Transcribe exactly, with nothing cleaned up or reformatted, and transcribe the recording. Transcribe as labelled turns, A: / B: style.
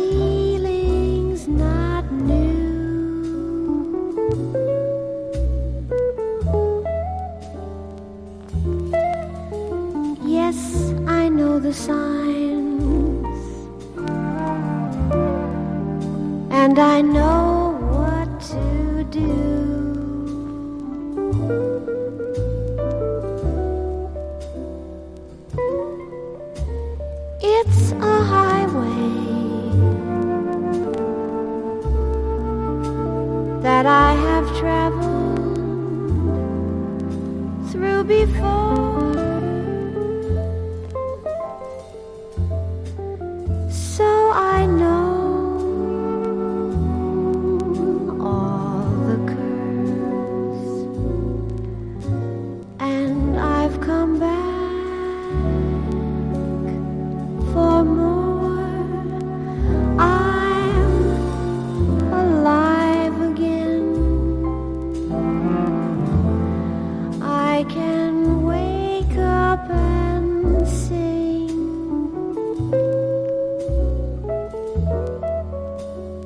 A: feeling's not new. Yes, I know the signs, and I know what to do. It's a highway that I have traveled